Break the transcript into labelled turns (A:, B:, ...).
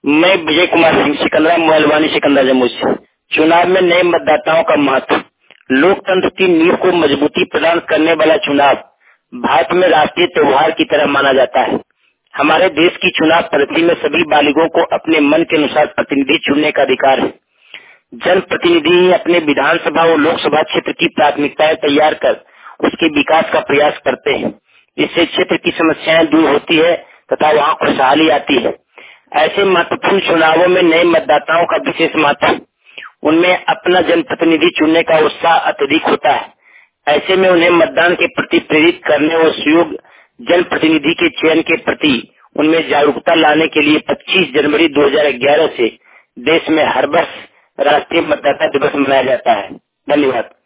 A: मैं विजय कुमार सिंह, सिकंदरा मोहलवानी, सिकंदरा जम्मू से। चुनाव में नए मतदाताओं का महत्व। लोकतंत्र की नींव को मजबूती प्रदान करने वाला चुनाव भारत में राष्ट्रीय त्योहार की तरह माना जाता है। हमारे देश की चुनाव पद्धति में सभी बालिगों को अपने मन के अनुसार प्रतिनिधि चुनने का अधिकार है। जनप्रतिनिधि ही अपने विधानसभा और लोकसभा क्षेत्र की प्राथमिकताएं तैयार कर उसके विकास का प्रयास करते हैं। इससे क्षेत्र की समस्याएं दूर होती है तथा वहां खुशहाली आती है। ऐसे महत्वपूर्ण चुनावों में नए मतदाताओं का विशेष महत्व। उनमें अपना जनप्रतिनिधि चुनने का उत्साह अत्यधिक होता है। ऐसे में उन्हें मतदान के प्रति प्रेरित करने और सुयोग्य जनप्रतिनिधि के चयन के प्रति उनमें जागरूकता लाने के लिए 25 जनवरी 2011 से देश में हर वर्ष राष्ट्रीय मतदाता दिवस मनाया जाता है। धन्यवाद।